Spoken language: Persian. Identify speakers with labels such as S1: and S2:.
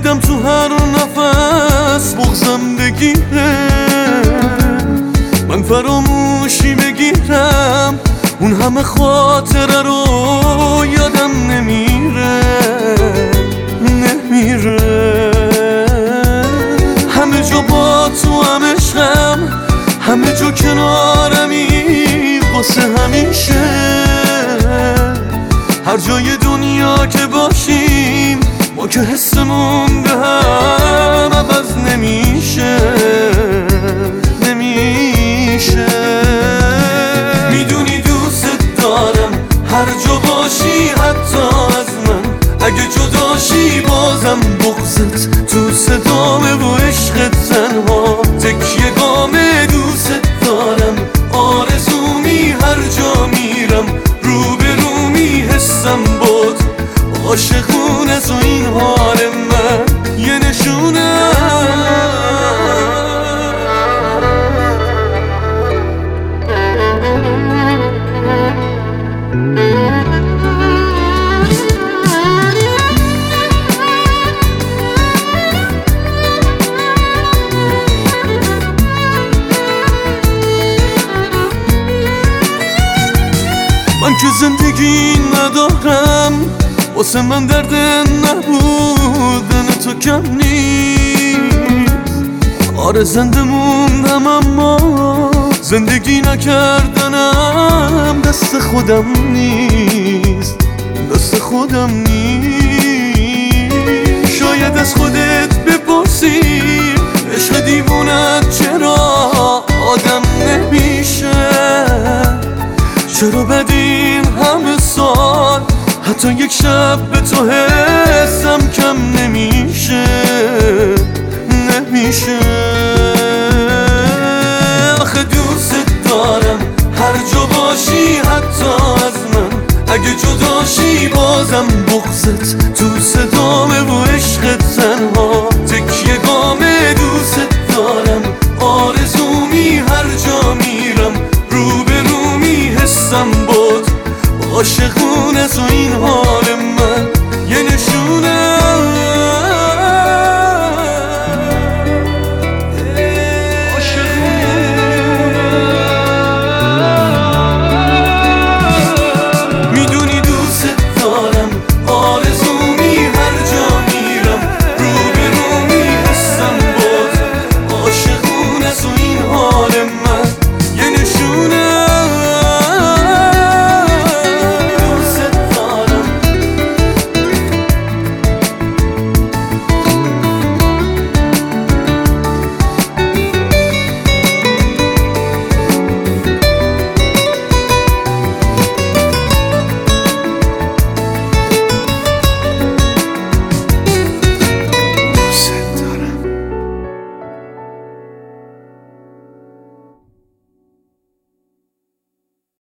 S1: بدم تو هر نفس بغزم بگیره، من فراموشی بگیرم اون همه خاطره رو یادم نمیره. همه جا با تو هم عشقم، همه جا کنارمی واسه همیشه. هر جای دنیا که باشیم ما که حسمون به هم عوض نمیشه. میدونی دوست دارم هر جا باشی حتی از من، اگه جداشی بازم بغضت تو صدامه و عشقت تنها تکیه گامه. دوست دارم آرزومی هر جا میرم روبرومی حسم بود عاشقونه تو این حال من یه نشونه. من که زندگی ندارم، واسه من درد نبودن تو کم نیست. آره زنده موندم اما زندگی نکردنم دست خودم نیست. شاید از خودت بپرسی عشق دیوونت چرا آدم نمیشه، چرا بعد این همه سال حتی یک شب به تو حسم کم نمیشه. آخه دوست دارم هر جا باشی حتی از من، اگه جداشی بازم بغضت تو صدامه و عشقت تنها تکیه گامه. دوست دارم آرزومی هر جا میرم روبرومی حسم بود عاشقونه تو این